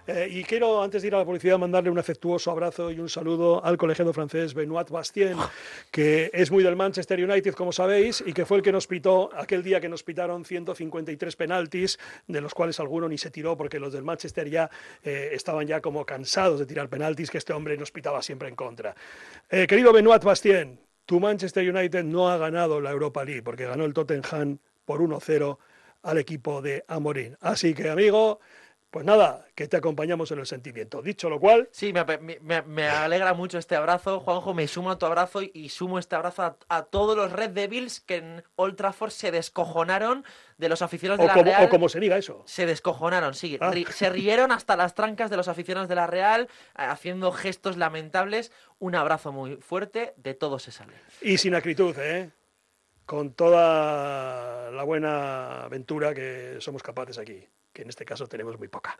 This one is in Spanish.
Y quiero, antes de ir a la publicidad, mandarle un afectuoso abrazo y un saludo al colegiado francés Benoît Bastien, que es muy del Manchester United, como sabéis, y que fue el que nos pitó aquel día que nos pitaron 153 penaltis, de los cuales alguno ni se tiró porque los del Manchester ya estaban ya como cansados de tirar penaltis, que este hombre nos pitaba siempre en contra. Querido Benoît Bastien, tu Manchester United no ha ganado la Europa League porque ganó el Tottenham por 1-0 al equipo de Amorín. Así que, amigo, pues nada, que te acompañamos en el sentimiento. Dicho lo cual, Sí, me alegra mucho este abrazo, Juanjo, me sumo a tu abrazo y sumo este abrazo a todos los Red Devils que en Old Trafford se descojonaron de los aficionados de la o Real. como se diga eso. Se descojonaron, sí. Ah, Se rieron hasta las trancas de los aficionados de la Real, haciendo gestos lamentables. Un abrazo muy fuerte, de todo se sale. y sin acritud, ¿eh? Con toda la buena aventura que somos capaces aquí, que en este caso tenemos muy poca.